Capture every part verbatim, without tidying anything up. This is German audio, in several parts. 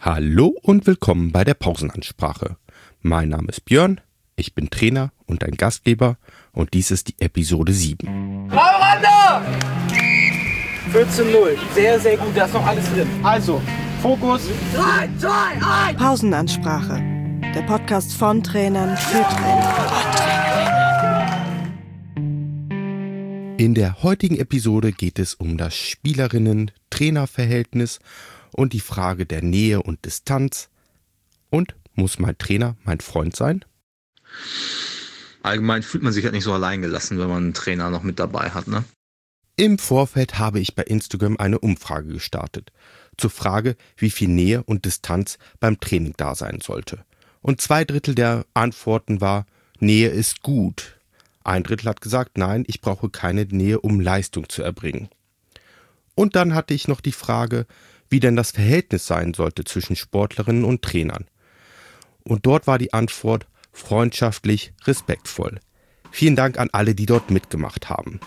Hallo und willkommen bei der Pausenansprache. Mein Name ist Björn, ich bin Trainer und ein Gastgeber und dies ist die Episode sieben. Rauranda! vierzehn null, sehr, sehr gut, da ist noch alles drin. Also, Fokus. drei, zwei, eins! Pausenansprache, der Podcast von Trainern für Trainer. In der heutigen Episode geht es um das Spielerinnen-Trainer-Verhältnis und die Frage der Nähe und Distanz. Und muss mein Trainer mein Freund sein? Allgemein fühlt man sich halt nicht so allein gelassen, wenn man einen Trainer noch mit dabei hat, ne? Im Vorfeld habe ich bei Instagram eine Umfrage gestartet zur Frage, wie viel Nähe und Distanz beim Training da sein sollte. Und zwei Drittel der Antworten war, Nähe ist gut. Ein Drittel hat gesagt, nein, ich brauche keine Nähe, um Leistung zu erbringen. Und dann hatte ich noch die Frage, wie denn das Verhältnis sein sollte zwischen Sportlerinnen und Trainern. Und dort war die Antwort freundschaftlich, respektvoll. Vielen Dank an alle, die dort mitgemacht haben.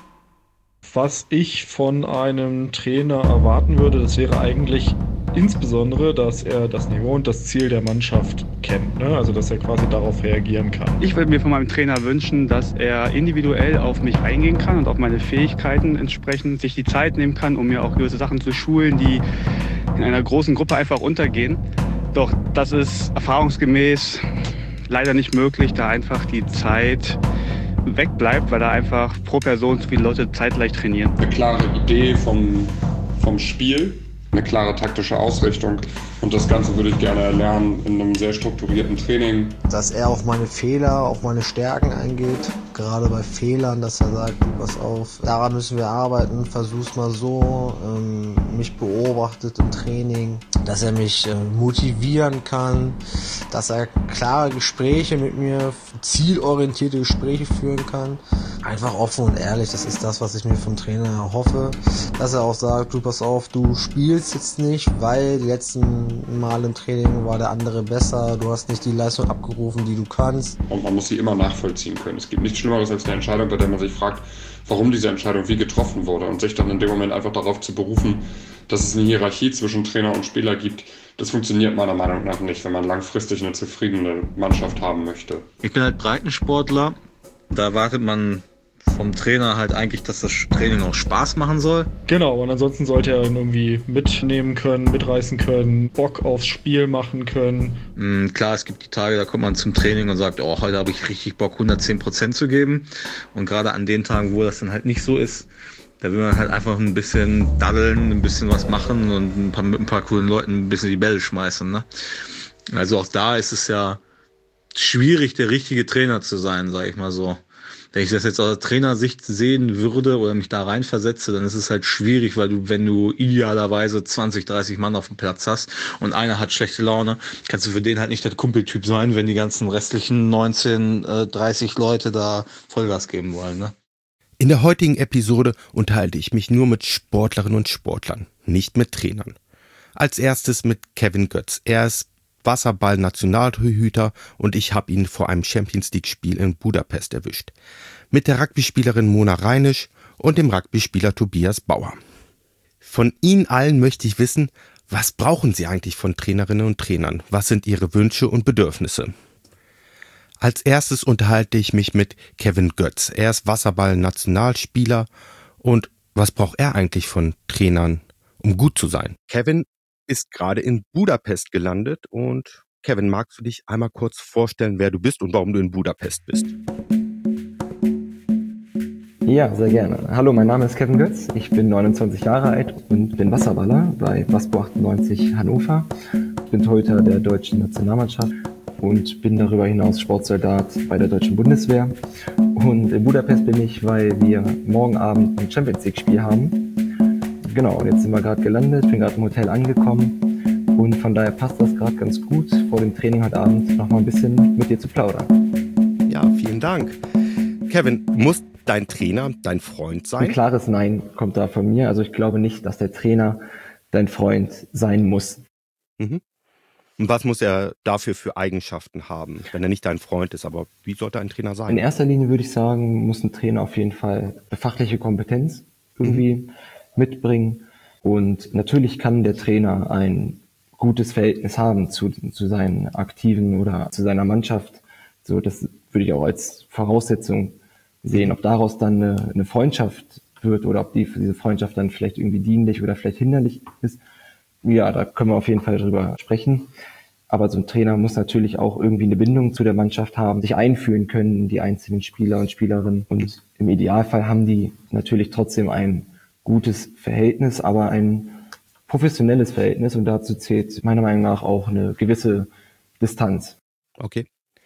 Was ich von einem Trainer erwarten würde, das wäre eigentlich insbesondere, dass er das Niveau und das Ziel der Mannschaft kennt, ne? Also dass er quasi darauf reagieren kann. Ich würde mir von meinem Trainer wünschen, dass er individuell auf mich eingehen kann und auf meine Fähigkeiten entsprechend sich die Zeit nehmen kann, um mir auch gewisse Sachen zu schulen, die in einer großen Gruppe einfach untergehen. Doch das ist erfahrungsgemäß leider nicht möglich, da einfach die Zeit wegbleibt, weil da einfach pro Person zu viele Leute zeitgleich trainieren. Eine klare Idee vom, vom Spiel, eine klare taktische Ausrichtung und das Ganze würde ich gerne erlernen in einem sehr strukturierten Training. Dass er auf meine Fehler, auf meine Stärken eingeht, gerade bei Fehlern, dass er sagt, pass auf, daran müssen wir arbeiten, versuch's mal so, ähm, mich beobachtet im Training, dass er mich äh, motivieren kann, dass er klare Gespräche mit mir, zielorientierte Gespräche führen kann. Einfach offen und ehrlich, das ist das, was ich mir vom Trainer erhoffe, dass er auch sagt, du pass auf, du spielst jetzt nicht, weil die letzten Mal im Training war der andere besser, du hast nicht die Leistung abgerufen, die du kannst. Und man muss sie immer nachvollziehen können. Es gibt nichts Schlimmeres als eine Entscheidung, bei der man sich fragt, warum diese Entscheidung wie getroffen wurde und sich dann in dem Moment einfach darauf zu berufen, dass es eine Hierarchie zwischen Trainer und Spieler gibt. Das funktioniert meiner Meinung nach nicht, wenn man langfristig eine zufriedene Mannschaft haben möchte. Ich bin halt Breitensportler, da erwartet man vom Trainer halt eigentlich, dass das Training auch Spaß machen soll. Genau, und ansonsten sollte er ihn irgendwie mitnehmen können, mitreißen können, Bock aufs Spiel machen können. Mhm, klar, es gibt die Tage, da kommt man zum Training und sagt, oh, heute habe ich richtig Bock, hundertzehn Prozent zu geben. Und gerade an den Tagen, wo das dann halt nicht so ist, da will man halt einfach ein bisschen daddeln, ein bisschen was machen und ein paar, mit ein paar coolen Leuten ein bisschen die Bälle schmeißen, ne? Also auch da ist es ja schwierig, der richtige Trainer zu sein, sag ich mal so. Wenn ich das jetzt aus der Trainersicht sehen würde oder mich da reinversetze, dann ist es halt schwierig, weil du, wenn du idealerweise zwanzig, dreißig Mann auf dem Platz hast und einer hat schlechte Laune, kannst du für den halt nicht der Kumpeltyp sein, wenn die ganzen restlichen neunzehn, dreißig Leute da Vollgas geben wollen, ne? In der heutigen Episode unterhalte ich mich nur mit Sportlerinnen und Sportlern, nicht mit Trainern. Als erstes mit Kevin Götz. Er ist Wasserball-Nationaltorhüter und ich habe ihn vor einem Champions-League-Spiel in Budapest erwischt. Mit der Rugby-Spielerin Mona Reinisch und dem Rugby-Spieler Tobias Bauer. Von Ihnen allen möchte ich wissen, was brauchen Sie eigentlich von Trainerinnen und Trainern? Was sind Ihre Wünsche und Bedürfnisse? Als erstes unterhalte ich mich mit Kevin Götz. Er ist Wasserball-Nationalspieler und was braucht er eigentlich von Trainern, um gut zu sein? Kevin ist gerade in Budapest gelandet und Kevin, magst du dich einmal kurz vorstellen, wer du bist und warum du in Budapest bist? Ja, sehr gerne. Hallo, mein Name ist Kevin Götz, ich bin neunundzwanzig Jahre alt und bin Wasserballer bei Waspo achtundneunzig Hannover. Ich bin Torhüter der deutschen Nationalmannschaft und bin darüber hinaus Sportsoldat bei der deutschen Bundeswehr. Und in Budapest bin ich, weil wir morgen Abend ein Champions League Spiel haben. Genau, jetzt sind wir gerade gelandet, bin gerade im Hotel angekommen und von daher passt das gerade ganz gut, vor dem Training heute Abend noch mal ein bisschen mit dir zu plaudern. Ja, vielen Dank. Kevin, muss dein Trainer dein Freund sein? Ein klares Nein kommt da von mir. Also ich glaube nicht, dass der Trainer dein Freund sein muss. Mhm. Und was muss er dafür für Eigenschaften haben, wenn er nicht dein Freund ist? Aber wie sollte ein Trainer sein? In erster Linie würde ich sagen, muss ein Trainer auf jeden Fall eine fachliche Kompetenz irgendwie mhm. mitbringen. Und natürlich kann der Trainer ein gutes Verhältnis haben zu, zu seinen Aktiven oder zu seiner Mannschaft. So, das würde ich auch als Voraussetzung sehen, ob daraus dann eine, eine Freundschaft wird oder ob die, diese Freundschaft dann vielleicht irgendwie dienlich oder vielleicht hinderlich ist. Ja, da können wir auf jeden Fall drüber sprechen. Aber so ein Trainer muss natürlich auch irgendwie eine Bindung zu der Mannschaft haben, sich einfühlen können in die einzelnen Spieler und Spielerinnen. Und im Idealfall haben die natürlich trotzdem ein gutes Verhältnis, aber ein professionelles Verhältnis. Und dazu zählt meiner Meinung nach auch eine gewisse Distanz. Okay.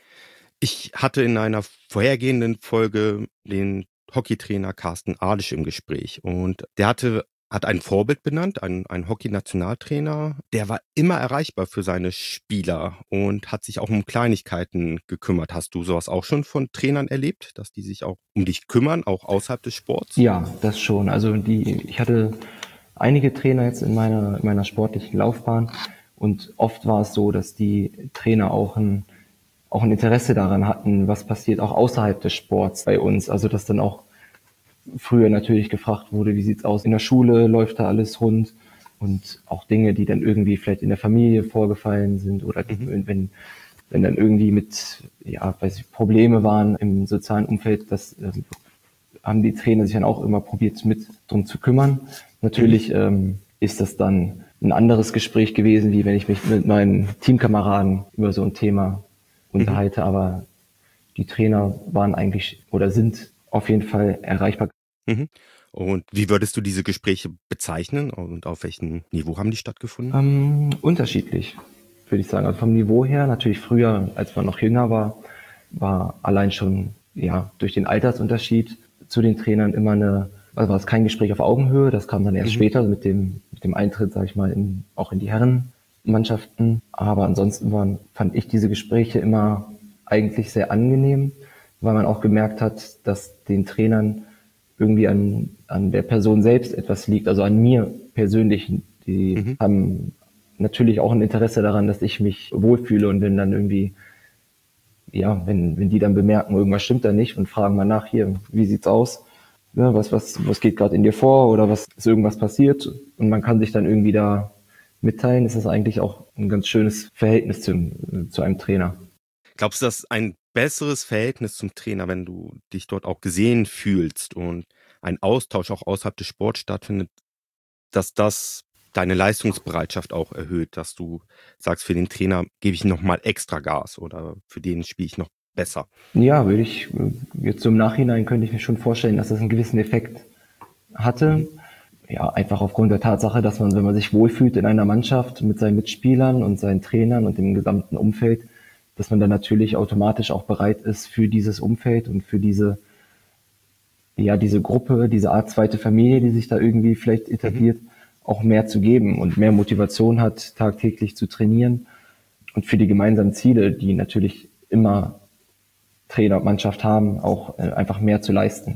Ich hatte in einer vorhergehenden Folge den Hockeytrainer Carsten Adisch im Gespräch und der hatte hat ein Vorbild benannt, ein, ein Hockey-Nationaltrainer. Der war immer erreichbar für seine Spieler und hat sich auch um Kleinigkeiten gekümmert. Hast du sowas auch schon von Trainern erlebt, dass die sich auch um dich kümmern, auch außerhalb des Sports? Ja, das schon. Also die, ich hatte einige Trainer jetzt in meiner, in meiner sportlichen Laufbahn und oft war es so, dass die Trainer auch ein, auch ein Interesse daran hatten, was passiert auch außerhalb des Sports bei uns. Also dass dann auch früher natürlich gefragt wurde, wie sieht's aus in der Schule, läuft da alles rund und auch Dinge, die dann irgendwie vielleicht in der Familie vorgefallen sind oder mhm. wenn wenn dann irgendwie mit ja, weiß ich, Probleme waren im sozialen Umfeld, das äh, haben die Trainer sich dann auch immer probiert mit drum zu kümmern. Natürlich mhm. ähm, ist das dann ein anderes Gespräch gewesen, wie wenn ich mich mit meinen Teamkameraden über so ein Thema mhm. unterhalte, aber die Trainer waren eigentlich oder sind auf jeden Fall erreichbar. Mhm. Und wie würdest du diese Gespräche bezeichnen und auf welchem Niveau haben die stattgefunden? Ähm, unterschiedlich, würde ich sagen. Also vom Niveau her, natürlich früher, als man noch jünger war, war allein schon ja durch den Altersunterschied zu den Trainern immer eine, also war es kein Gespräch auf Augenhöhe, das kam dann erst mhm. später mit dem mit dem Eintritt, sage ich mal, in, auch in die Herrenmannschaften. Aber ansonsten waren, fand ich diese Gespräche immer eigentlich sehr angenehm, weil man auch gemerkt hat, dass den Trainern irgendwie an, an der Person selbst etwas liegt, also an mir persönlich. Die mhm. haben natürlich auch ein Interesse daran, dass ich mich wohlfühle und wenn dann irgendwie, ja, wenn, wenn die dann bemerken, irgendwas stimmt da nicht und fragen mal nach, hier, wie sieht's aus? Ja, was, was, was geht gerade in dir vor oder was ist irgendwas passiert? Und man kann sich dann irgendwie da mitteilen, ist das eigentlich auch ein ganz schönes Verhältnis zu, zu einem Trainer. Glaubst du, dass ein besseres Verhältnis zum Trainer, wenn du dich dort auch gesehen fühlst und ein Austausch auch außerhalb des Sports stattfindet, dass das deine Leistungsbereitschaft auch erhöht, dass du sagst, für den Trainer gebe ich nochmal extra Gas oder für den spiele ich noch besser? Ja, würde ich, jetzt so im Nachhinein könnte ich mir schon vorstellen, dass das einen gewissen Effekt hatte. Ja, einfach aufgrund der Tatsache, dass man, wenn man sich wohlfühlt in einer Mannschaft mit seinen Mitspielern und seinen Trainern und dem gesamten Umfeld, dass man dann natürlich automatisch auch bereit ist für dieses Umfeld und für diese, ja, diese Gruppe, diese Art zweite Familie, die sich da irgendwie vielleicht etabliert, mhm. auch mehr zu geben und mehr Motivation hat, tagtäglich zu trainieren und für die gemeinsamen Ziele, die natürlich immer Trainer und Mannschaft haben, auch äh, einfach mehr zu leisten.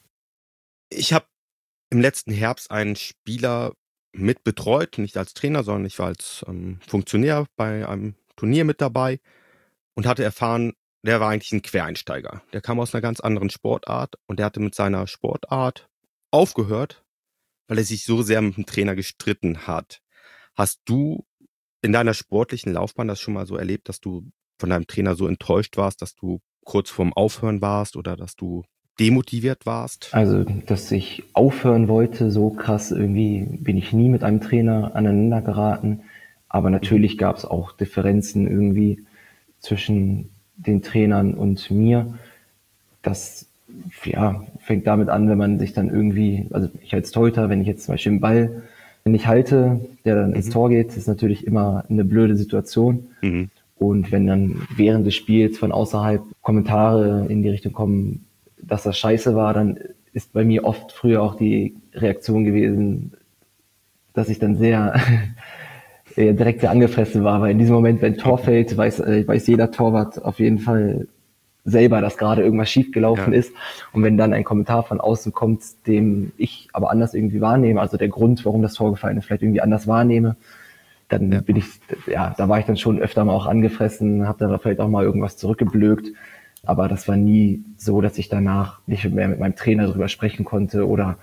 Ich habe im letzten Herbst einen Spieler mit betreut, nicht als Trainer, sondern ich war als ähm, Funktionär bei einem Turnier mit dabei. Und hatte erfahren, der war eigentlich ein Quereinsteiger. Der kam aus einer ganz anderen Sportart und der hatte mit seiner Sportart aufgehört, weil er sich so sehr mit dem Trainer gestritten hat. Hast du in deiner sportlichen Laufbahn das schon mal so erlebt, dass du von deinem Trainer so enttäuscht warst, dass du kurz vorm Aufhören warst oder dass du demotiviert warst? Also, dass ich aufhören wollte, so krass irgendwie bin ich nie mit einem Trainer aneinander geraten. Aber natürlich gab es auch Differenzen irgendwie zwischen den Trainern und mir. Das ja, fängt damit an, wenn man sich dann irgendwie, also ich als Torhüter, wenn ich jetzt zum Beispiel einen Ball nicht halte, der dann mhm. ins Tor geht, ist natürlich immer eine blöde Situation. Mhm. Und wenn dann während des Spiels von außerhalb Kommentare in die Richtung kommen, dass das scheiße war, dann ist bei mir oft früher auch die Reaktion gewesen, dass ich dann sehr direkt sehr angefressen war, weil in diesem Moment, wenn ein Tor fällt, weiß, äh, weiß jeder Torwart auf jeden Fall selber, dass gerade irgendwas schiefgelaufen ja. ist. Und wenn dann ein Kommentar von außen kommt, dem ich aber anders irgendwie wahrnehme, also der Grund, warum das Tor gefallen ist, vielleicht irgendwie anders wahrnehme, dann ja. bin ich, ja, da war ich dann schon öfter mal auch angefressen, habe dann vielleicht auch mal irgendwas zurückgeblökt. Aber das war nie so, dass ich danach nicht mehr mit meinem Trainer darüber sprechen konnte oder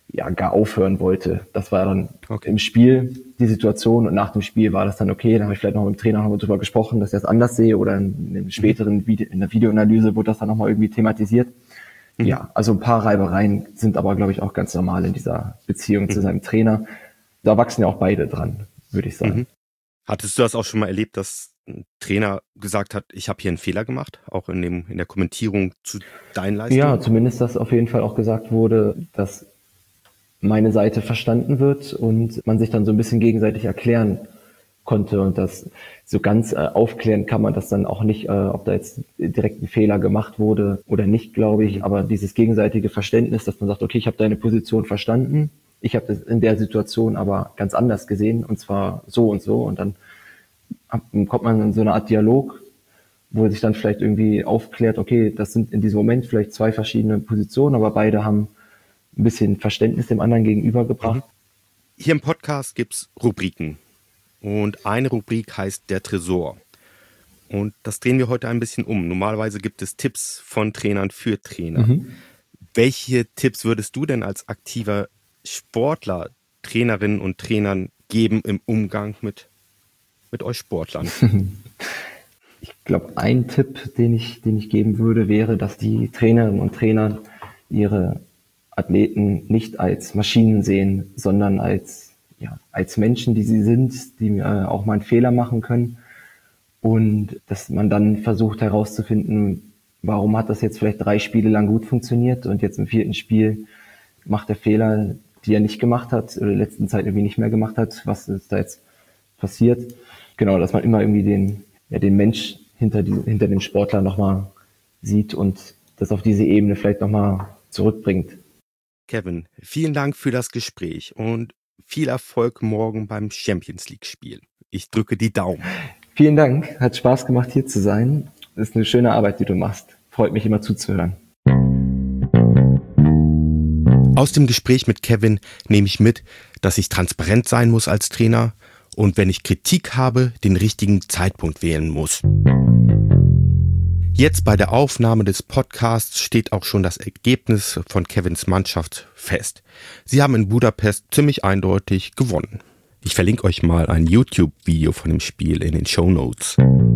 ja gar aufhören wollte. Das war dann Okay. im Spiel die Situation und nach dem Spiel war das dann okay. Dann habe ich vielleicht noch mit dem Trainer noch mal drüber gesprochen, dass er es anders sehe oder in einem späteren Video, in der Videoanalyse wurde das dann nochmal irgendwie thematisiert. Mhm. Ja, also ein paar Reibereien sind aber, glaube ich, auch ganz normal in dieser Beziehung Mhm. zu seinem Trainer. Da wachsen ja auch beide dran, würde ich sagen. Mhm. Hattest du das auch schon mal erlebt, dass ein Trainer gesagt hat, ich habe hier einen Fehler gemacht, auch in dem in der Kommentierung zu deinen Leistungen? Ja, zumindest, dass auf jeden Fall auch gesagt wurde, dass meine Seite verstanden wird und man sich dann so ein bisschen gegenseitig erklären konnte und das so ganz äh, aufklären kann man das dann auch nicht, äh, ob da jetzt direkt ein Fehler gemacht wurde oder nicht, glaube ich, aber dieses gegenseitige Verständnis, dass man sagt, okay, ich habe deine Position verstanden, ich habe das in der Situation aber ganz anders gesehen und zwar so und so und dann kommt man in so eine Art Dialog, wo sich dann vielleicht irgendwie aufklärt, okay, das sind in diesem Moment vielleicht zwei verschiedene Positionen, aber beide haben ein bisschen Verständnis dem anderen gegenübergebracht. Hier im Podcast gibt's Rubriken und eine Rubrik heißt der Tresor. Und das drehen wir heute ein bisschen um. Normalerweise gibt es Tipps von Trainern für Trainer. Mhm. Welche Tipps würdest du denn als aktiver Sportler Trainerinnen und Trainern geben im Umgang mit, mit euch Sportlern? Ich glaube, ein Tipp, den ich, den ich geben würde, wäre, dass die Trainerinnen und Trainer ihre Athleten nicht als Maschinen sehen, sondern als, ja, als Menschen, die sie sind, die äh, auch mal einen Fehler machen können. Und dass man dann versucht herauszufinden, warum hat das jetzt vielleicht drei Spiele lang gut funktioniert und jetzt im vierten Spiel macht er Fehler, die er nicht gemacht hat oder in der letzten Zeit irgendwie nicht mehr gemacht hat. Was ist da jetzt passiert? Genau, dass man immer irgendwie den, ja, den Mensch hinter, die, hinter dem Sportler nochmal sieht und das auf diese Ebene vielleicht nochmal zurückbringt. Kevin, vielen Dank für das Gespräch und viel Erfolg morgen beim Champions League-Spiel. Ich drücke die Daumen. Vielen Dank, hat Spaß gemacht hier zu sein. Das ist eine schöne Arbeit, die du machst. Freut mich immer zuzuhören. Aus dem Gespräch mit Kevin nehme ich mit, dass ich transparent sein muss als Trainer und wenn ich Kritik habe, den richtigen Zeitpunkt wählen muss. Jetzt bei der Aufnahme des Podcasts steht auch schon das Ergebnis von Kevins Mannschaft fest. Sie haben in Budapest ziemlich eindeutig gewonnen. Ich verlinke euch mal ein YouTube-Video von dem Spiel in den Shownotes.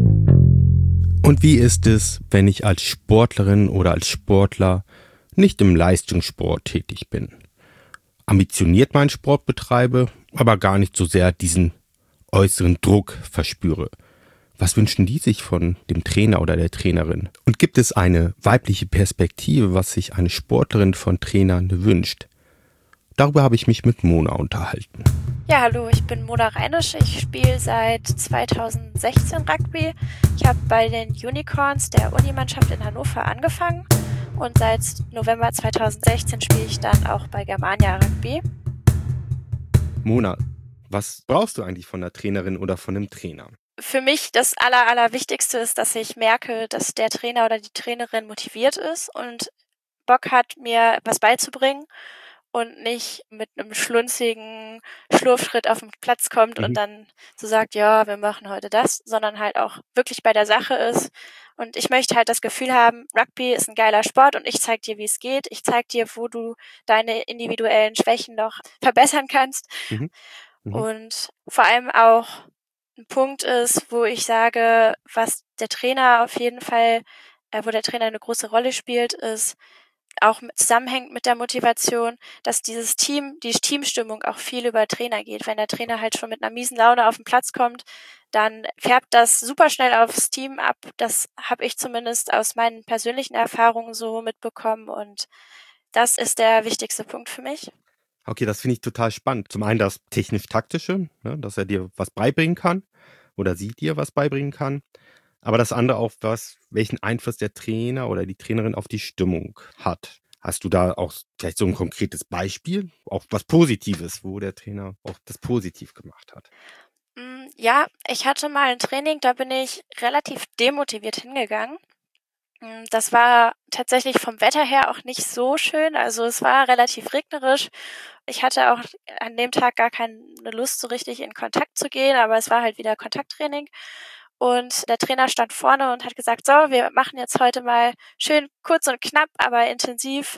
Und wie ist es, wenn ich als Sportlerin oder als Sportler nicht im Leistungssport tätig bin? Ambitioniert meinen Sport betreibe, aber gar nicht so sehr diesen äußeren Druck verspüre. Was wünschen die sich von dem Trainer oder der Trainerin? Und gibt es eine weibliche Perspektive, was sich eine Sportlerin von Trainern wünscht? Darüber habe ich mich mit Mona unterhalten. Ja, hallo, ich bin Mona Reinisch. Ich spiele seit zweitausendsechzehn Rugby. Ich habe bei den Unicorns der Unimannschaft in Hannover angefangen und seit November zweitausendsechzehn spiele ich dann auch bei Germania Rugby. Mona, was brauchst du eigentlich von der Trainerin oder von einem Trainer? Für mich das Aller, Allerwichtigste ist, dass ich merke, dass der Trainer oder die Trainerin motiviert ist und Bock hat, mir was beizubringen und nicht mit einem schlunzigen Schlurfschritt auf den Platz kommt Mhm. und dann so sagt, ja, wir machen heute das, sondern halt auch wirklich bei der Sache ist. Und ich möchte halt das Gefühl haben, Rugby ist ein geiler Sport und ich zeig dir, wie es geht. Ich zeig dir, wo du deine individuellen Schwächen noch verbessern kannst. Mhm. Mhm. Und vor allem auch ein Punkt ist, wo ich sage, was der Trainer auf jeden Fall, äh, wo der Trainer eine große Rolle spielt, ist auch mit, zusammenhängt mit der Motivation, dass dieses Team, die Teamstimmung auch viel über Trainer geht. Wenn der Trainer halt schon mit einer miesen Laune auf den Platz kommt, dann färbt das super schnell aufs Team ab. Das habe ich zumindest aus meinen persönlichen Erfahrungen so mitbekommen und das ist der wichtigste Punkt für mich. Okay, das finde ich total spannend. Zum einen das technisch-taktische, ne, dass er dir was beibringen kann oder sie dir was beibringen kann. Aber das andere auch, was, welchen Einfluss der Trainer oder die Trainerin auf die Stimmung hat. Hast du da auch vielleicht so ein konkretes Beispiel, auch was Positives, wo der Trainer auch das positiv gemacht hat? Ja, ich hatte mal ein Training, da bin ich relativ demotiviert hingegangen. Das war tatsächlich vom Wetter her auch nicht so schön. Also es war relativ regnerisch. Ich hatte auch an dem Tag gar keine Lust, so richtig in Kontakt zu gehen, aber es war halt wieder Kontakttraining. Und der Trainer stand vorne und hat gesagt, so, wir machen jetzt heute mal schön kurz und knapp, aber intensiv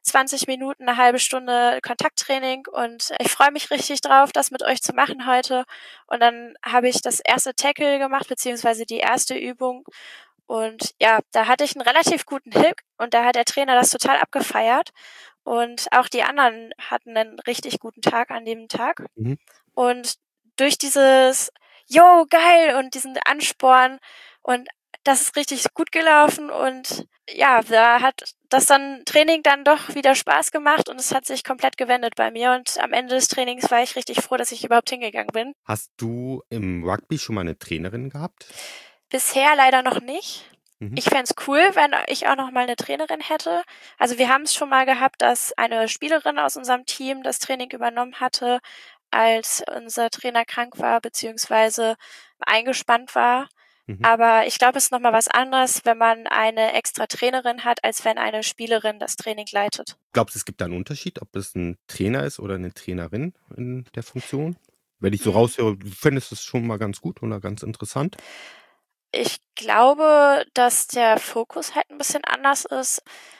zwanzig Minuten, eine halbe Stunde Kontakttraining und ich freue mich richtig drauf, das mit euch zu machen heute. Und dann habe ich das erste Tackle gemacht, beziehungsweise die erste Übung. Und ja, da hatte ich einen relativ guten Hit und da hat der Trainer das total abgefeiert. Und auch die anderen hatten einen richtig guten Tag an dem Tag. Mhm. Und durch dieses Jo, geil und diesen Ansporn und das ist richtig gut gelaufen und ja, da hat das dann Training dann doch wieder Spaß gemacht und es hat sich komplett gewendet bei mir und am Ende des Trainings war ich richtig froh, dass ich überhaupt hingegangen bin. Hast du im Rugby schon mal eine Trainerin gehabt? Bisher leider noch nicht. Mhm. Ich fänd's cool, wenn ich auch noch mal eine Trainerin hätte. Also wir haben es schon mal gehabt, dass eine Spielerin aus unserem Team das Training übernommen hatte, als unser Trainer krank war beziehungsweise eingespannt war. Mhm. Aber ich glaube, es ist nochmal was anderes, wenn man eine extra Trainerin hat, als wenn eine Spielerin das Training leitet. Glaubst du, es gibt da einen Unterschied, ob es ein Trainer ist oder eine Trainerin in der Funktion? Wenn ich so Mhm. raushöre, du fändest es schon mal ganz gut oder ganz interessant. Ich glaube, dass der Fokus halt ein bisschen anders ist.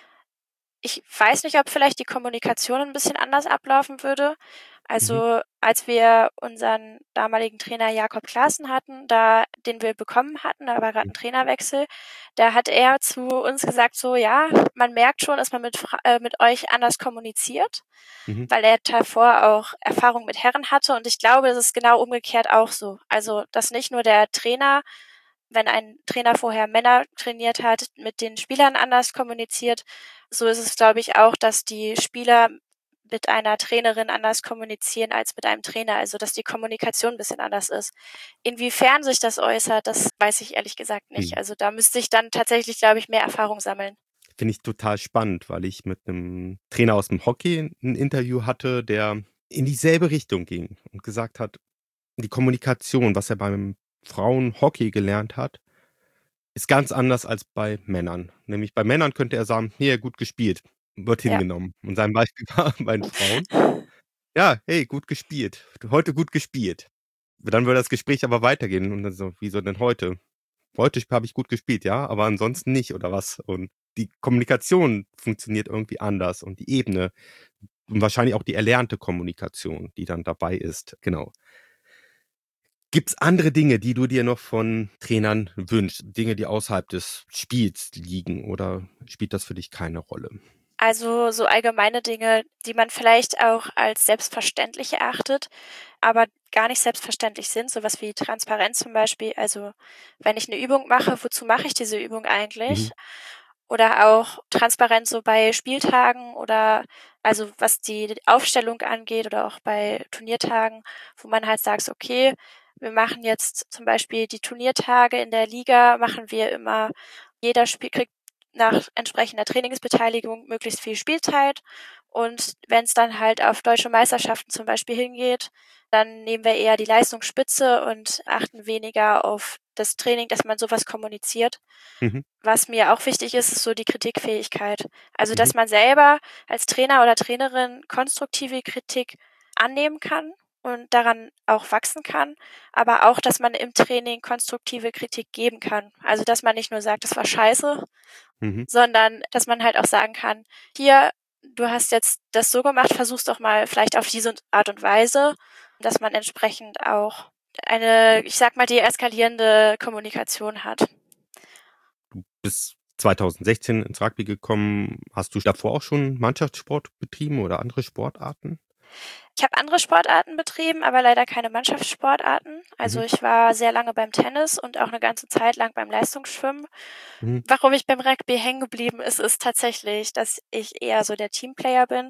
Ich weiß nicht, ob vielleicht die Kommunikation ein bisschen anders ablaufen würde. Also, als wir unseren damaligen Trainer Jakob Klaassen hatten, da den wir bekommen hatten, da war grad 'n Trainerwechsel, da hat er zu uns gesagt so: „Ja, man merkt schon, dass man mit Fra äh, mit euch anders kommuniziert“, Mhm. weil er davor auch Erfahrung mit Herren hatte und ich glaube, das ist genau umgekehrt auch so. Also, dass nicht nur der Trainer wenn ein Trainer vorher Männer trainiert hat, mit den Spielern anders kommuniziert, so ist es, glaube ich, auch, dass die Spieler mit einer Trainerin anders kommunizieren als mit einem Trainer, also dass die Kommunikation ein bisschen anders ist. Inwiefern sich das äußert, das weiß ich ehrlich gesagt nicht. Mhm. Also da müsste ich dann tatsächlich, glaube ich, mehr Erfahrung sammeln. Finde ich total spannend, weil ich mit einem Trainer aus dem Hockey ein Interview hatte, der in dieselbe Richtung ging und gesagt hat, die Kommunikation, was er beim Frauenhockey gelernt hat, ist ganz anders als bei Männern. Nämlich bei Männern könnte er sagen: „Hier, gut gespielt“, wird Ja. hingenommen. Und sein Beispiel war bei den Frauen: „Ja, hey, gut gespielt. Heute gut gespielt.“ Dann würde das Gespräch aber weitergehen und dann so: „Wieso denn heute?“ „Heute habe ich gut gespielt, ja, aber ansonsten nicht oder was?“ Und die Kommunikation funktioniert irgendwie anders und die Ebene und wahrscheinlich auch die erlernte Kommunikation, die dann dabei ist, genau. Gibt's andere Dinge, die du dir noch von Trainern wünschst? Dinge, die außerhalb des Spiels liegen oder spielt das für dich keine Rolle? Also so allgemeine Dinge, die man vielleicht auch als selbstverständlich erachtet, aber gar nicht selbstverständlich sind, so was wie Transparenz zum Beispiel. Also wenn ich eine Übung mache, wozu mache ich diese Übung eigentlich? Mhm. Oder auch Transparenz so bei Spieltagen oder also was die Aufstellung angeht oder auch bei Turniertagen, wo man halt sagt, okay, wir machen jetzt zum Beispiel die Turniertage in der Liga, machen wir immer, jeder Spiel kriegt nach entsprechender Trainingsbeteiligung möglichst viel Spielzeit. Und wenn es dann halt auf deutsche Meisterschaften zum Beispiel hingeht, dann nehmen wir eher die Leistungsspitze und achten weniger auf das Training, dass man sowas kommuniziert. Mhm. Was mir auch wichtig ist, ist so die Kritikfähigkeit. Also, Mhm. dass man selber als Trainer oder Trainerin konstruktive Kritik annehmen kann und daran auch wachsen kann, aber auch, dass man im Training konstruktive Kritik geben kann. Also, dass man nicht nur sagt: „Das war scheiße“, Mhm. sondern dass man halt auch sagen kann: „Hier, du hast jetzt das so gemacht, versuch's doch mal vielleicht auf diese Art und Weise“, dass man entsprechend auch eine, ich sage mal, deeskalierende Kommunikation hat. Du bist zweitausendsechzehn ins Rugby gekommen. Hast du davor auch schon Mannschaftssport betrieben oder andere Sportarten? Ich habe andere Sportarten betrieben, aber leider keine Mannschaftssportarten. Also Mhm. ich war sehr lange beim Tennis und auch eine ganze Zeit lang beim Leistungsschwimmen. Mhm. Warum ich beim Rugby hängen geblieben ist, ist tatsächlich, dass ich eher so der Teamplayer bin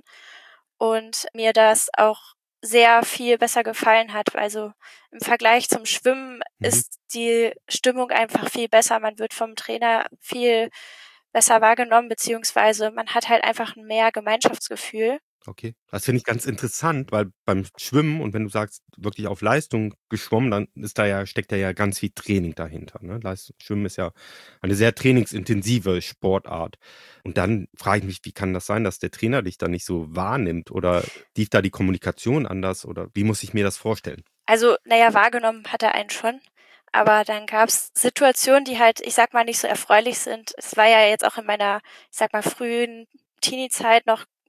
und mir das auch sehr viel besser gefallen hat. Also im Vergleich zum Schwimmen Mhm. ist die Stimmung einfach viel besser. Man wird vom Trainer viel besser wahrgenommen, beziehungsweise man hat halt einfach mehr Gemeinschaftsgefühl. Okay. Das finde ich ganz interessant, weil beim Schwimmen und wenn du sagst, wirklich auf Leistung geschwommen, dann ist da ja steckt da ja ganz viel Training dahinter, ne? Leistung Schwimmen ist ja eine sehr trainingsintensive Sportart. Und dann frage ich mich, wie kann das sein, dass der Trainer dich da nicht so wahrnimmt oder lief da die Kommunikation anders oder wie muss ich mir das vorstellen? Also, naja, wahrgenommen hat er einen schon, aber dann gab's Situationen, die halt, ich sage mal, nicht so erfreulich sind. Es war ja jetzt auch in meiner, ich sage mal, frühen Teenie-Zeit noch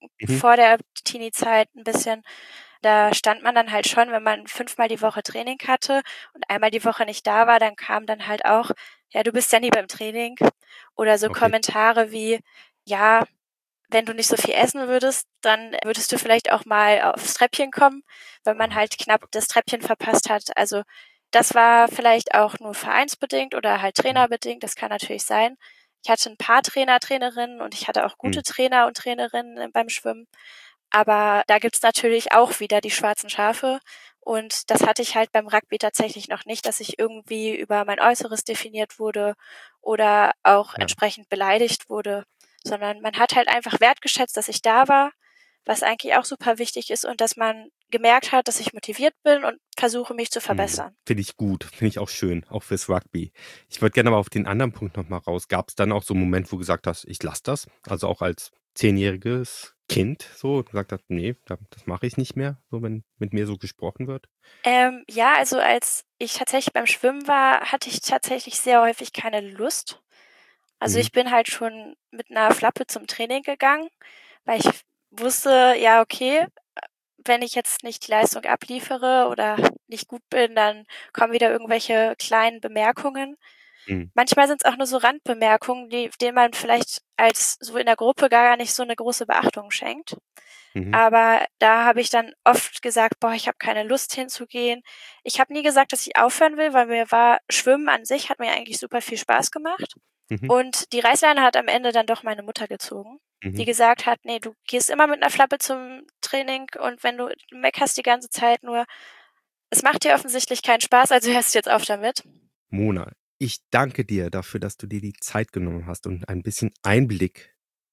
mhm. vor der Teenie-Zeit ein bisschen. Da stand man dann halt schon, wenn man fünfmal die Woche Training hatte und einmal die Woche nicht da war, dann kam dann halt auch, ja, du bist ja nie beim Training. Oder so okay. Kommentare wie, ja, wenn du nicht so viel essen würdest, dann würdest du vielleicht auch mal aufs Treppchen kommen, weil man halt knapp das Treppchen verpasst hat. Also das war vielleicht auch nur vereinsbedingt oder halt trainerbedingt, das kann natürlich sein. Ich hatte ein paar Trainer, Trainerinnen und ich hatte auch gute mhm. Trainer und Trainerinnen beim Schwimmen. Aber da gibt's natürlich auch wieder die schwarzen Schafe. Und das hatte ich halt beim Rugby tatsächlich noch nicht, dass ich irgendwie über mein Äußeres definiert wurde oder auch ja. entsprechend beleidigt wurde. Sondern man hat halt einfach wertgeschätzt, dass ich da war, was eigentlich auch super wichtig ist und dass man gemerkt hat, dass ich motiviert bin und versuche, mich zu verbessern. Hm, finde ich gut, finde ich auch schön, auch fürs Rugby. Ich würde gerne aber auf den anderen Punkt nochmal raus. Gab es dann auch so einen Moment, wo du gesagt hast, ich lasse das? Also auch als zehnjähriges Kind so gesagt hast, nee, das mache ich nicht mehr, so wenn mit mir so gesprochen wird? Ähm, ja, also als ich tatsächlich beim Schwimmen war, hatte ich tatsächlich sehr häufig keine Lust. Also mhm. ich bin halt schon mit einer Flappe zum Training gegangen, weil ich wusste, ja okay, wenn ich jetzt nicht die Leistung abliefere oder nicht gut bin, dann kommen wieder irgendwelche kleinen Bemerkungen. Mhm. Manchmal sind es auch nur so Randbemerkungen, die, denen man vielleicht als so in der Gruppe gar nicht so eine große Beachtung schenkt. Mhm. Aber da habe ich dann oft gesagt, boah, ich habe keine Lust hinzugehen. Ich habe nie gesagt, dass ich aufhören will, weil mir war, Schwimmen an sich hat mir eigentlich super viel Spaß gemacht. Mhm. Und die Reißleine hat am Ende dann doch meine Mutter gezogen, mhm. die gesagt hat, nee, du gehst immer mit einer Flappe zum Training und wenn du meckerst die ganze Zeit nur, es macht dir offensichtlich keinen Spaß, also hörst du jetzt auf damit. Mona, ich danke dir dafür, dass du dir die Zeit genommen hast und ein bisschen Einblick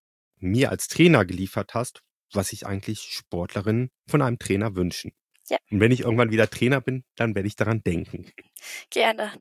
mir als Trainer geliefert hast, was sich eigentlich Sportlerinnen von einem Trainer wünschen. Ja. Und wenn ich irgendwann wieder Trainer bin, dann werde ich daran denken. Gerne.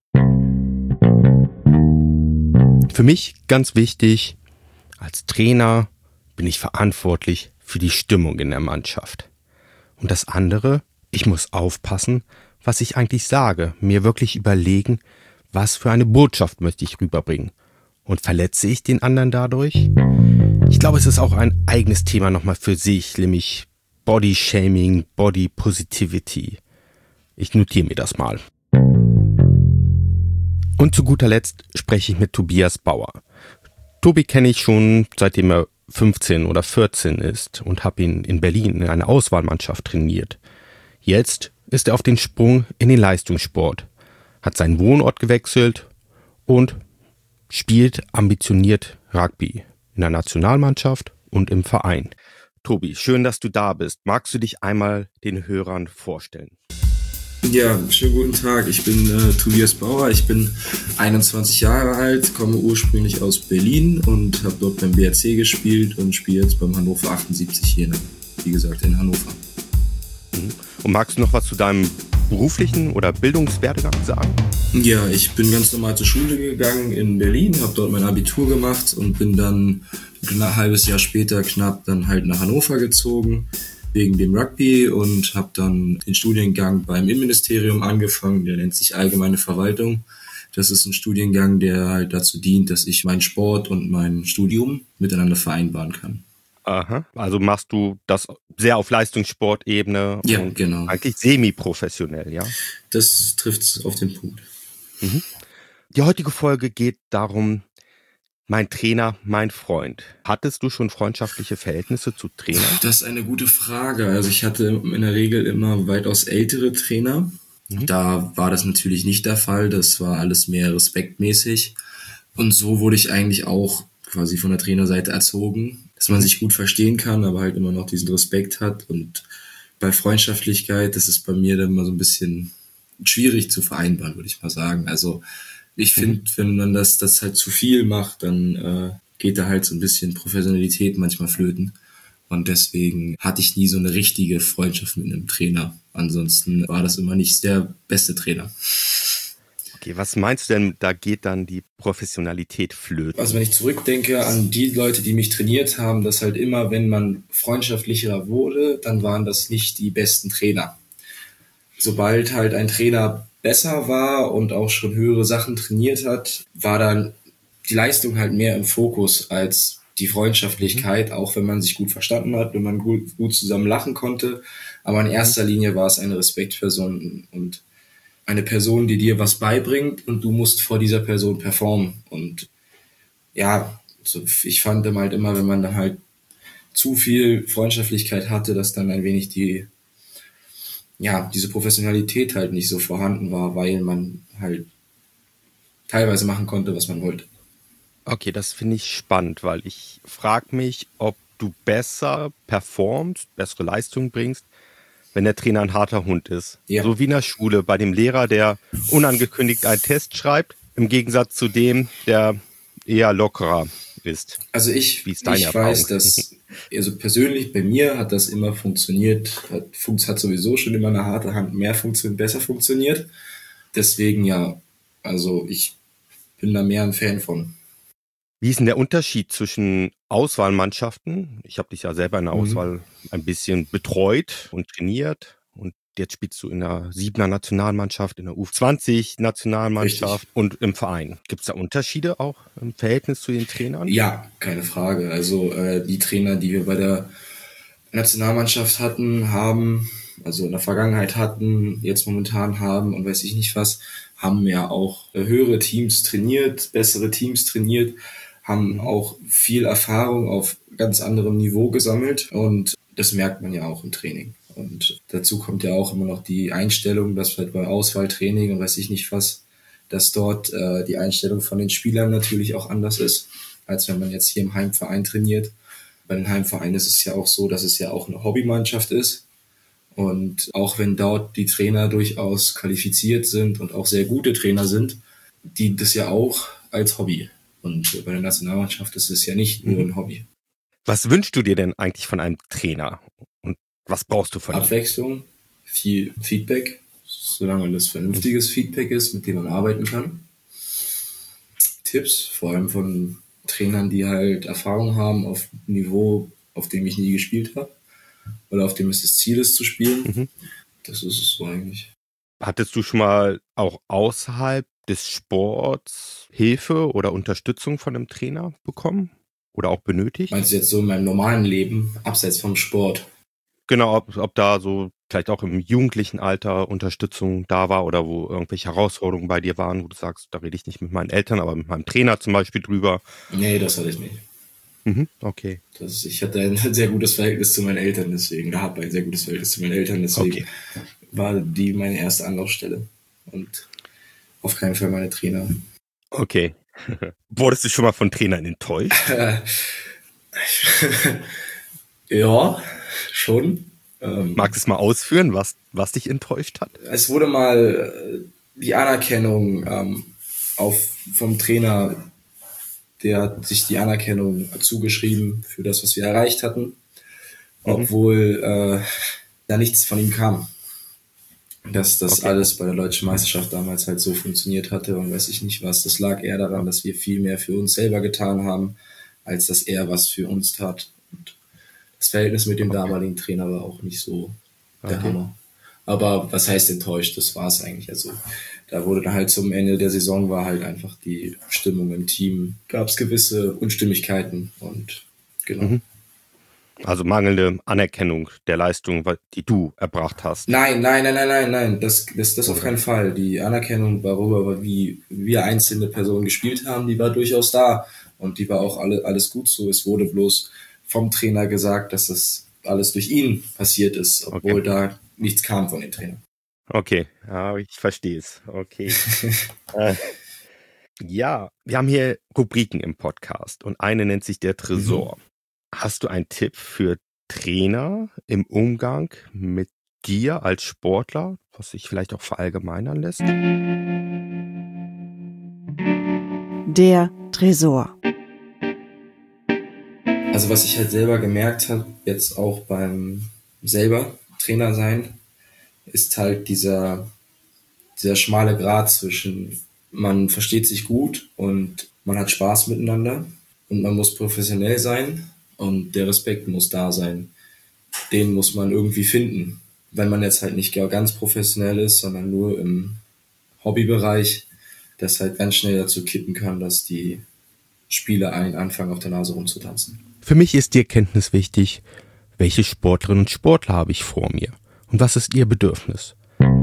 Für mich ganz wichtig, als Trainer bin ich verantwortlich für die Stimmung in der Mannschaft. Und das andere, ich muss aufpassen, was ich eigentlich sage, mir wirklich überlegen, was für eine Botschaft möchte ich rüberbringen. Und verletze ich den anderen dadurch? Ich glaube, es ist auch ein eigenes Thema nochmal für sich, nämlich Body Shaming, Body Positivity. Ich notiere mir das mal. Und zu guter Letzt spreche ich mit Tobias Bauer. Tobi kenne ich schon, seitdem er fünfzehn oder vierzehn ist und habe ihn in Berlin in einer Auswahlmannschaft trainiert. Jetzt ist er auf den Sprung in den Leistungssport, hat seinen Wohnort gewechselt und spielt ambitioniert Rugby in der Nationalmannschaft und im Verein. Tobi, schön, dass du da bist. Magst du dich einmal den Hörern vorstellen? Ja, schönen guten Tag. Ich bin äh, Tobias Bauer. Ich bin einundzwanzig Jahre alt, komme ursprünglich aus Berlin und habe dort beim B R C gespielt und spiele jetzt beim Hannover achtundsiebzig hier, wie gesagt, in Hannover. Und magst du noch was zu deinem beruflichen oder Bildungswerdegang sagen? Ja, ich bin ganz normal zur Schule gegangen in Berlin, habe dort mein Abitur gemacht und bin dann ein halbes Jahr später knapp dann halt nach Hannover gezogen wegen dem Rugby und habe dann den Studiengang beim Innenministerium angefangen, der nennt sich Allgemeine Verwaltung. Das ist ein Studiengang, der halt dazu dient, dass ich meinen Sport und mein Studium miteinander vereinbaren kann. Aha, also machst du das sehr auf Leistungssportebene ja, und genau. eigentlich semi-professionell, ja? Das trifft auf den Punkt. Mhm. Die heutige Folge geht darum, mein Trainer, mein Freund. Hattest du schon freundschaftliche Verhältnisse zu Trainern? Das ist eine gute Frage. Also ich hatte in der Regel immer weitaus ältere Trainer. Mhm. Da war das natürlich nicht der Fall. Das war alles mehr respektmäßig. Und so wurde ich eigentlich auch quasi von der Trainerseite erzogen, dass man sich gut verstehen kann, aber halt immer noch diesen Respekt hat. Und bei Freundschaftlichkeit, das ist bei mir dann mal so ein bisschen schwierig zu vereinbaren, würde ich mal sagen. Also ich finde, mhm. wenn man das, das halt zu viel macht, dann äh, geht da halt so ein bisschen Professionalität manchmal flöten. Und deswegen hatte ich nie so eine richtige Freundschaft mit einem Trainer. Ansonsten war das immer nicht der beste Trainer. Okay, was meinst du denn, da geht dann die Professionalität flöten? Also wenn ich zurückdenke an die Leute, die mich trainiert haben, dass halt immer, wenn man freundschaftlicher wurde, dann waren das nicht die besten Trainer. Sobald halt ein Trainer besser war und auch schon höhere Sachen trainiert hat, war dann die Leistung halt mehr im Fokus als die Freundschaftlichkeit, mhm. auch wenn man sich gut verstanden hat, wenn man gut, gut zusammen lachen konnte. Aber in erster Linie war es eine Respektperson und eine Person, die dir was beibringt und du musst vor dieser Person performen. Und ja, so, ich fand dann halt immer, wenn man dann halt zu viel Freundschaftlichkeit hatte, dass dann ein wenig die, ja, diese Professionalität halt nicht so vorhanden war, weil man halt teilweise machen konnte, was man wollte. Okay, das finde ich spannend, weil ich frage mich, ob du besser performst, bessere Leistung bringst, wenn der Trainer ein harter Hund ist. Ja. So wie in der Schule bei dem Lehrer, der unangekündigt einen Test schreibt, im Gegensatz zu dem, der eher lockerer ist. Also ich, ich weiß, dass, also persönlich bei mir hat das immer funktioniert, hat, hat sowieso schon immer eine harte Hand mehr funktioniert, besser funktioniert. Deswegen ja, also ich bin da mehr ein Fan von. Wie ist denn der Unterschied zwischen Auswahlmannschaften? Ich habe dich ja selber in der Auswahl mhm. ein bisschen betreut und trainiert und jetzt spielst du in der Siebener Nationalmannschaft, in der U zwanzig Nationalmannschaft Richtig. Und im Verein. Gibt es da Unterschiede auch im Verhältnis zu den Trainern? Ja, keine Frage. Also äh, die Trainer, die wir bei der Nationalmannschaft hatten, haben, also in der Vergangenheit hatten, jetzt momentan haben und weiß ich nicht was, haben ja auch höhere Teams trainiert, bessere Teams trainiert, haben auch viel Erfahrung auf ganz anderem Niveau gesammelt und das merkt man ja auch im Training. Und dazu kommt ja auch immer noch die Einstellung, dass halt bei Auswahltraining und weiß ich nicht was, dass dort äh, die Einstellung von den Spielern natürlich auch anders ist, als wenn man jetzt hier im Heimverein trainiert. Bei den Heimvereinen ist es ja auch so, dass es ja auch eine Hobbymannschaft ist. Und auch wenn dort die Trainer durchaus qualifiziert sind und auch sehr gute Trainer sind, dient es ja auch als Hobby. Und bei der Nationalmannschaft ist es ja nicht nur ein Hobby. Was wünschst du dir denn eigentlich von einem Trainer? Und was brauchst du von ihm? Abwechslung, viel Feedback, solange das vernünftiges Feedback ist, mit dem man arbeiten kann. Tipps, vor allem von Trainern, die halt Erfahrung haben auf Niveau, auf dem ich nie gespielt habe. Oder auf dem es das Ziel ist zu spielen. Mhm. Das ist es so eigentlich. Hattest du schon mal auch außerhalb des Sports Hilfe oder Unterstützung von einem Trainer bekommen? Oder auch benötigt? Meinst du jetzt so in meinem normalen Leben, abseits vom Sport? Genau, ob, ob da so vielleicht auch im jugendlichen Alter Unterstützung da war oder wo irgendwelche Herausforderungen bei dir waren, wo du sagst, da rede ich nicht mit meinen Eltern, aber mit meinem Trainer zum Beispiel drüber. Nee, das hatte ich nicht. Mhm, okay. Das, ich hatte ein sehr gutes Verhältnis zu meinen Eltern, deswegen, da habe ein sehr gutes Verhältnis zu meinen Eltern, deswegen okay. war die meine erste Anlaufstelle und auf keinen Fall meine Trainer. Okay. Wurdest du schon mal von Trainern enttäuscht? Ja, schon. Ähm, Magst du es mal ausführen, was, was dich enttäuscht hat? Es wurde mal äh, die Anerkennung ähm, auf, vom Trainer, der hat sich die Anerkennung zugeschrieben für das, was wir erreicht hatten, obwohl äh, da nichts von ihm kam. Dass das okay. alles bei der Deutschen Meisterschaft damals halt so funktioniert hatte und weiß ich nicht was. Das lag eher daran, dass wir viel mehr für uns selber getan haben, als dass er was für uns tat. Und das Verhältnis mit dem okay. damaligen Trainer war auch nicht so der okay. Hammer. Aber was heißt enttäuscht? Das war es eigentlich. Also da wurde dann halt zum Ende der Saison war halt einfach die Stimmung im Team. Gab es gewisse Unstimmigkeiten und genau. Mhm. Also mangelnde Anerkennung der Leistung, die du erbracht hast. Nein, nein, nein, nein, nein, nein, das, das, das auf keinen Fall. Die Anerkennung darüber, wie wir einzelne Personen gespielt haben, die war durchaus da. Und die war auch alle, alles gut so. Es wurde bloß vom Trainer gesagt, dass das alles durch ihn passiert ist, obwohl okay. da nichts kam von den Trainern. Okay, ja, ich verstehe es. Okay. äh, ja, wir haben hier Rubriken im Podcast und eine nennt sich der Tresor. Mhm. Hast du einen Tipp für Trainer im Umgang mit dir als Sportler, was sich vielleicht auch verallgemeinern lässt? Der Tresor. Also was ich halt selber gemerkt habe, jetzt auch beim selber Trainer sein, ist halt dieser, dieser schmale Grat zwischen man versteht sich gut und man hat Spaß miteinander und man muss professionell sein. Und der Respekt muss da sein. Den muss man irgendwie finden. Wenn man jetzt halt nicht ganz professionell ist, sondern nur im Hobbybereich, das halt ganz schnell dazu kippen kann, dass die Spieler ein anfangen, auf der Nase rumzutanzen. Für mich ist die Erkenntnis wichtig, welche Sportlerinnen und Sportler habe ich vor mir und was ist ihr Bedürfnis.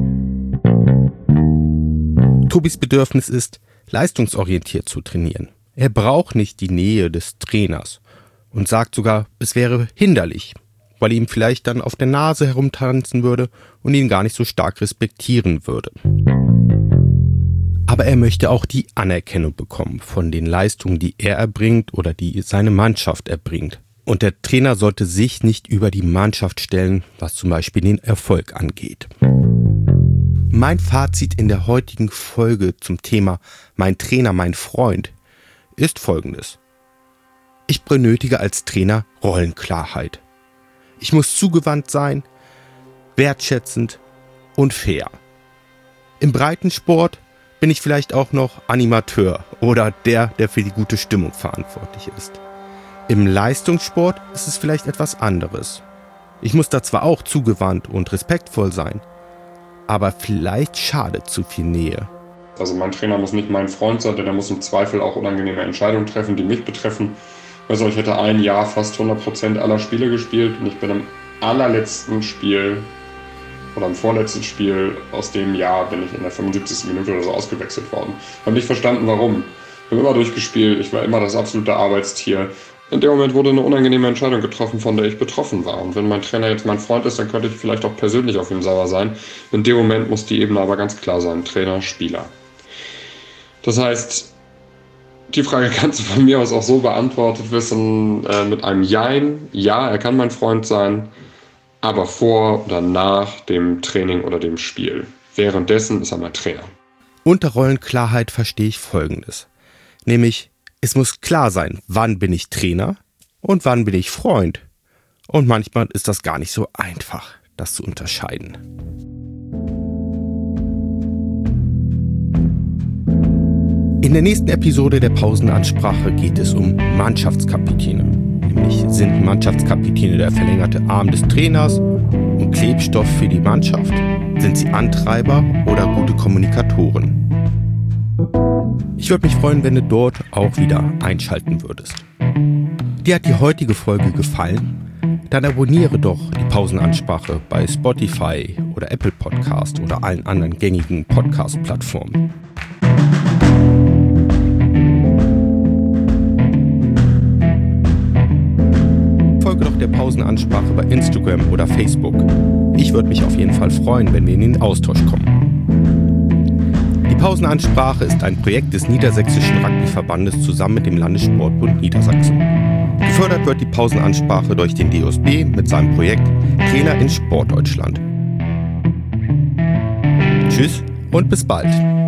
Tobis Bedürfnis ist, leistungsorientiert zu trainieren. Er braucht nicht die Nähe des Trainers und sagt sogar, es wäre hinderlich, weil er ihm vielleicht dann auf der Nase herumtanzen würde und ihn gar nicht so stark respektieren würde. Aber er möchte auch die Anerkennung bekommen von den Leistungen, die er erbringt oder die seine Mannschaft erbringt. Und der Trainer sollte sich nicht über die Mannschaft stellen, was zum Beispiel den Erfolg angeht. Mein Fazit in der heutigen Folge zum Thema Mein Trainer, mein Freund ist folgendes. Ich benötige als Trainer Rollenklarheit. Ich muss zugewandt sein, wertschätzend und fair. Im Breitensport bin ich vielleicht auch noch Animateur oder der, der für die gute Stimmung verantwortlich ist. Im Leistungssport ist es vielleicht etwas anderes. Ich muss da zwar auch zugewandt und respektvoll sein, aber vielleicht schadet zu viel Nähe. Also mein Trainer muss nicht mein Freund sein, denn er muss im Zweifel auch unangenehme Entscheidungen treffen, die mich betreffen. Also ich hätte ein Jahr fast hundert Prozent aller Spiele gespielt und ich bin im allerletzten Spiel oder im vorletzten Spiel aus dem Jahr bin ich in der fünfundsiebzigsten Minute oder so ausgewechselt worden. Ich habe nicht verstanden, warum. Ich habe immer durchgespielt, ich war immer das absolute Arbeitstier. In dem Moment wurde eine unangenehme Entscheidung getroffen, von der ich betroffen war. Und wenn mein Trainer jetzt mein Freund ist, dann könnte ich vielleicht auch persönlich auf ihn sauer sein. In dem Moment muss die Ebene aber ganz klar sein, Trainer, Spieler. Das heißt, die Frage kannst du von mir aus auch so beantwortet wissen, äh, mit einem Jein. Ja, er kann mein Freund sein, aber vor oder nach dem Training oder dem Spiel. Währenddessen ist er mein Trainer. Unter Rollenklarheit verstehe ich Folgendes. Nämlich, es muss klar sein, wann bin ich Trainer und wann bin ich Freund. Und manchmal ist das gar nicht so einfach, das zu unterscheiden. In der nächsten Episode der Pausenansprache geht es um Mannschaftskapitäne. Nämlich sind Mannschaftskapitäne der verlängerte Arm des Trainers und Klebstoff für die Mannschaft? Sind sie Antreiber oder gute Kommunikatoren? Ich würde mich freuen, wenn du dort auch wieder einschalten würdest. Dir hat die heutige Folge gefallen? Dann abonniere doch die Pausenansprache bei Spotify oder Apple Podcast oder allen anderen gängigen Podcast-Plattformen. Folge doch der Pausenansprache bei Instagram oder Facebook. Ich würde mich auf jeden Fall freuen, wenn wir in den Austausch kommen. Die Pausenansprache ist ein Projekt des Niedersächsischen Rugbyverbandes zusammen mit dem Landessportbund Niedersachsen. Gefördert wird die Pausenansprache durch den D O S B mit seinem Projekt Trainer in Sportdeutschland. Tschüss und bis bald.